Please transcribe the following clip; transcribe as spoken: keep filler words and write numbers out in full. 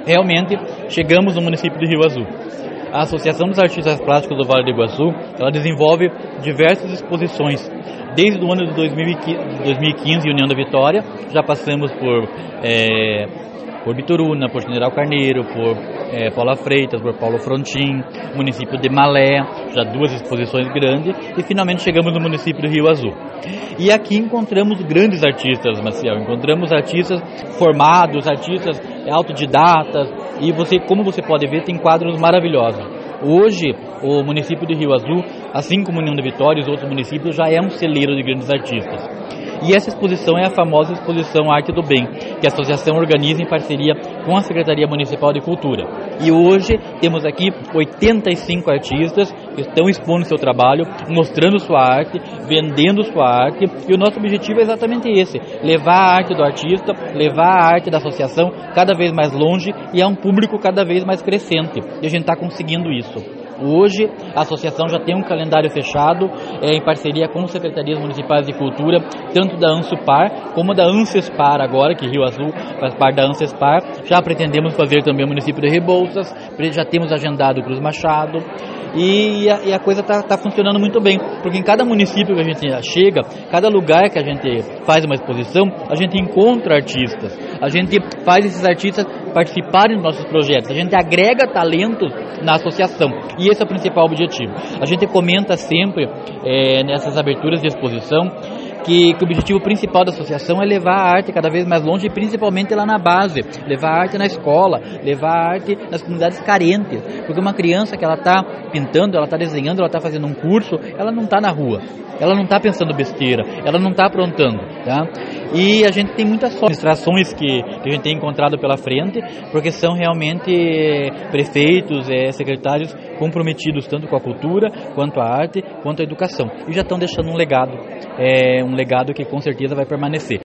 realmente chegamos no município de Rio Azul. A Associação dos Artistas Plásticos do Vale do Iguaçu, ela desenvolve diversas exposições. Desde o ano de dois mil e quinze, União da Vitória, já passamos por, é, por Bituruna, por General Carneiro, por é, Paula Freitas, por Paulo Frontin, município de Malé, já duas exposições grandes, e finalmente chegamos no município de Rio Azul. E aqui encontramos grandes artistas, Maciel, encontramos artistas formados, artistas autodidatas, e você, como você pode ver, tem quadros maravilhosos. Hoje, o município de Rio Azul, assim como União da Vitória e os outros municípios, já é um celeiro de grandes artistas. E essa exposição é a famosa exposição Arte do Bem, que a associação organiza em parceria com a Secretaria Municipal de Cultura. E hoje temos aqui oitenta e cinco artistas que estão expondo seu trabalho, mostrando sua arte, vendendo sua arte, e o nosso objetivo é exatamente esse, levar a arte do artista, levar a arte da associação cada vez mais longe e a um público cada vez mais crescente. E a gente está conseguindo isso. Hoje, a associação já tem um calendário fechado, é, em parceria com as secretarias municipais de cultura, tanto da ANSUPAR como da ANSESPAR agora, que Rio Azul faz parte da ANSESPAR. Já pretendemos fazer também o município de Rebouças, já temos agendado Cruz Machado. E a, e a coisa está tá funcionando muito bem, porque em cada município que a gente chega, cada lugar que a gente faz uma exposição, a gente encontra artistas, a gente faz esses artistas participarem dos nossos projetos, a gente agrega talentos na associação, e esse é o principal objetivo. A gente comenta sempre é, nessas aberturas de exposição Que, que o objetivo principal da associação é levar a arte cada vez mais longe, e principalmente lá na base, levar a arte na escola, levar a arte nas comunidades carentes, porque uma criança que ela está pintando, ela está desenhando, ela está fazendo um curso, ela não está na rua, ela não está pensando besteira, ela não está aprontando, tá? E a gente tem muitas administrações que, que a gente tem encontrado pela frente, porque são realmente prefeitos, é, secretários comprometidos tanto com a cultura, quanto a arte, quanto a educação, e já estão deixando um legado, é, um legado que com certeza vai permanecer.